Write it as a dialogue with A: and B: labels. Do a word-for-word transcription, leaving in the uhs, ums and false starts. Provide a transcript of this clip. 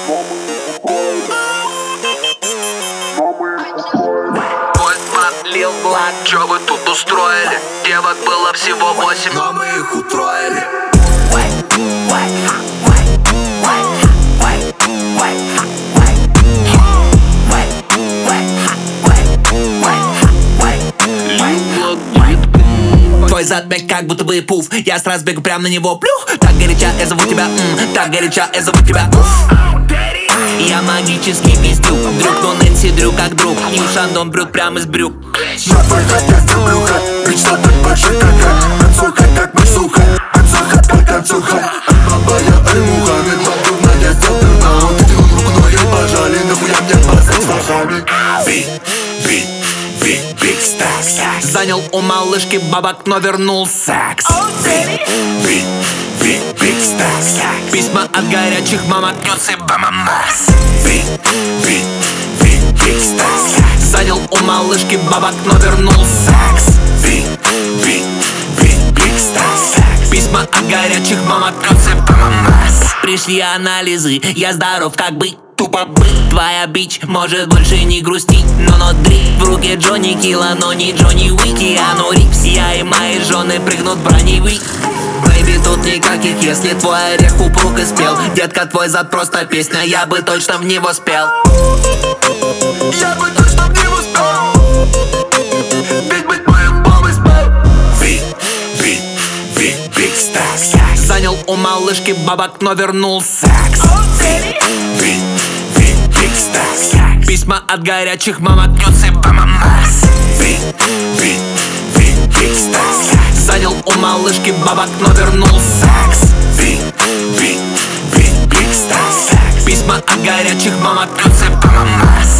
A: Лил Блад, чё вы тут устроили? Девок было всего восемь, но мы их утроили.
B: Твой зад бег как будто бы пуф. Я сразу бегу прям на него, плюх. Так горяча, я зову тебя, м, так горяча, я зову тебя, уф. Я магический пиздюк, друг, но Нэнси Дрю как друг. И Шандон брют прям из брюк.
C: Я твой хотят брюха, мечта так большая какая. Танцуха, как мышуха, танцуха, как танцуха. Бабая альмуха, ведь подобная статуна. Ты делал руку, но ей пожали, нахуя мне пасать с фахами.
B: Бит, бит, бит, биг стакс. Занял у малышки бабок, но вернул секс. Бит, бит, бит, биг стакс. Письма от горячих мамок, нюсы бамамас. Бит, бит, бит, биг стакс. Занял у малышки бабок, но вернул секс. Бит, бит, бит, биг стакс. Письма от горячих мамок, нюсы бамамас. Пришли анализы, я здоров как бы тупо быть. Твоя бич может больше не грустить, но нодри. В руке Джонни Килла, но не Джонни Уики. А ну рипс, я и мои жены прыгнут в броневик. Бэйби, тут никаких, если твой орех упруг и спел. Детка, твой зад просто песня, я бы точно в него спел.
C: Я бы точно в него спел. Ведь быть моим бомбой спел.
B: Бит, бит, бит, биг стакс. Занял у малышки бабок, но вернул секс. Бит, бит, бит, биг стакс. Письма от горячих мамок, нюсы бамамас. Бит, бит, бит, биг стакс. Занял у малышки бабок, но вернул секс. Бит, бит, бит, биг стакс. Письма от горячих мамок, нюсы бамамас.